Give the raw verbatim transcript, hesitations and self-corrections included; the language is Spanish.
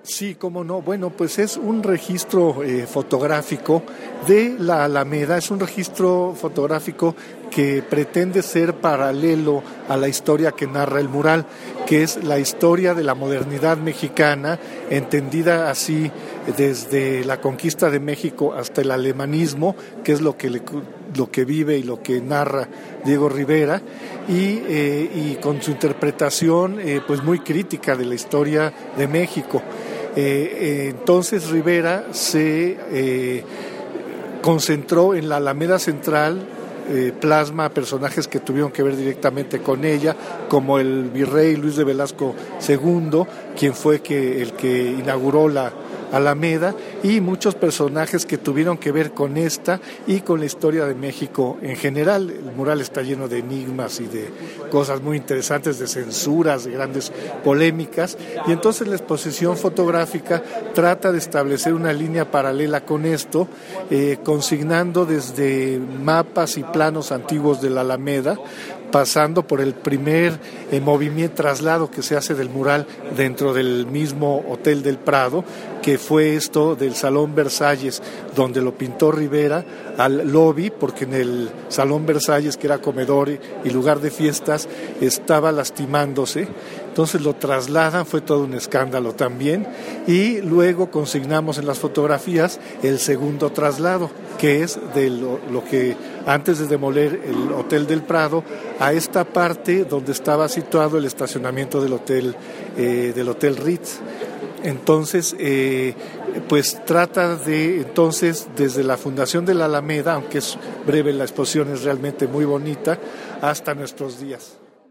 Sí, cómo no. Bueno, pues es un registro eh, fotográfico de la Alameda, es un registro fotográfico que pretende ser paralelo a la historia que narra el mural, que es la historia de la modernidad mexicana, entendida así desde la conquista de México hasta el alemanismo, que es lo que, le, lo que vive y lo que narra Diego Rivera, y, eh, y con su interpretación eh, pues muy crítica de la historia de México. Eh, eh, entonces Rivera se eh, concentró en la Alameda Central, eh, plasma personajes que tuvieron que ver directamente con ella, como el virrey Luis de Velasco segundo, quien fue que, el que inauguró la Alameda, y muchos personajes que tuvieron que ver con esta y con la historia de México en general. El mural está lleno de enigmas y de cosas muy interesantes, de censuras, de grandes polémicas, y entonces la exposición fotográfica trata de establecer una línea paralela con esto, eh, consignando desde mapas y planos antiguos de la Alameda, pasando por el primer eh, movimiento, traslado que se hace del mural dentro del mismo Hotel del Prado, que fue esto del Salón Versalles, donde lo pintó Rivera, al lobby, porque en el Salón Versalles, que era comedor y lugar de fiestas, estaba lastimándose. Entonces lo trasladan, fue todo un escándalo también, y luego consignamos en las fotografías el segundo traslado, que es de lo, lo que antes de demoler el Hotel del Prado, a esta parte donde estaba situado el estacionamiento del hotel, eh, del Hotel Ritz. Entonces, eh, pues trata de, entonces, desde la fundación de la Alameda, aunque es breve la exposición, es realmente muy bonita, hasta nuestros días.